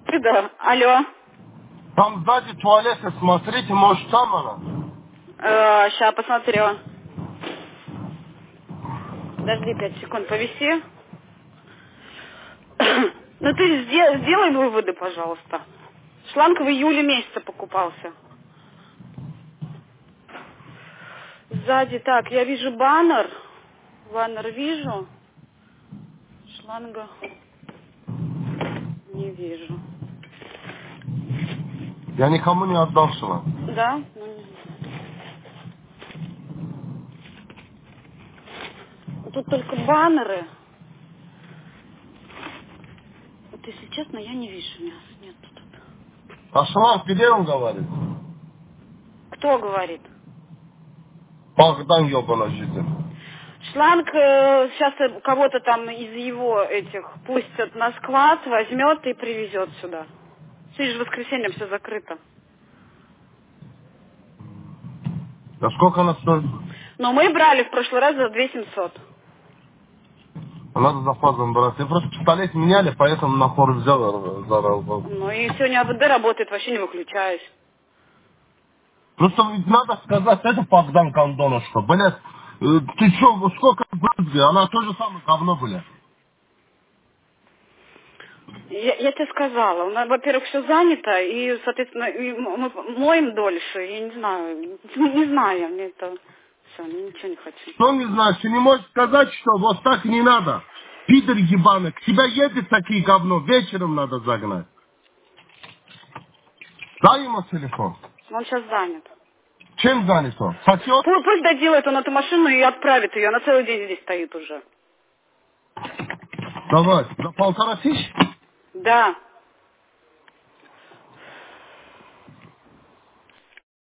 Да, алло. Там сзади туалеты, смотрите, может там она? Сейчас посмотрю. Подожди 5 секунд, повиси. Ну ты сделай выводы, пожалуйста. Шланг в июле месяце покупался. Сзади, так, я вижу баннер. Баннер вижу. Шланга не вижу. Я никому не отдал шланг. Да? Ну, не знаю. Тут только баннеры. Вот если честно, я не вижу мяса. Нет тут. А шланг где он говорит? Кто говорит? Богдан ебаный жизнь. Шланг сейчас кого-то там из его этих пустят на склад, возьмет и привезет сюда. Сегодня же воскресенье все закрыто. А сколько она стоит? Но мы брали в прошлый раз за 2700. Надо за фазом брать. Я просто пистолет меняли, поэтому на фор взял, зарал. Ну и сегодня АВД работает, вообще не выключаюсь. Просто ведь надо сказать, это Богдан Кондонов, что, блядь, ты что, сколько брызги? Она то же самое говно, блядь. Я тебе сказала, у нас, во-первых, все занято, и, соответственно, и мы моем дольше, я не знаю, не знаю, мне это все, ничего не хочу. Что не знаешь, ты не можешь сказать, что вот так не надо. Пидор ебаный, к тебе едет такие говно, вечером надо загнать. Дай ему телефон. Он сейчас занят. Чем занят он? Сосет? Пусть доделает он эту машину и отправит ее, она целый день здесь стоит уже. Давай, за 1500? Да.